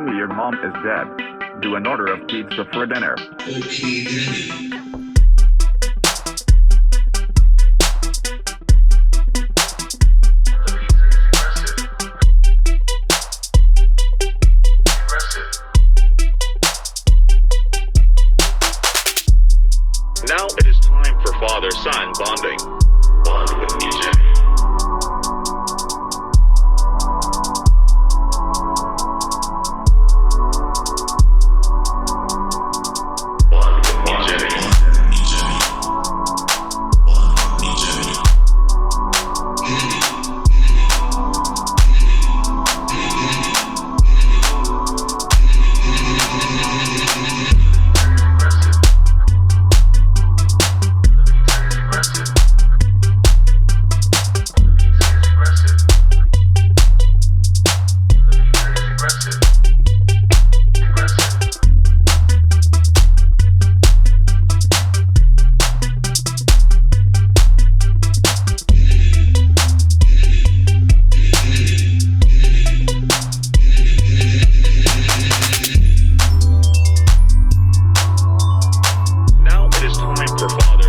me your mom is dead. Do an order of pizza for dinner. Okay, Daddy. Now it is time for father-son bonding. Bond with music. Bond with music. Now it is time for father.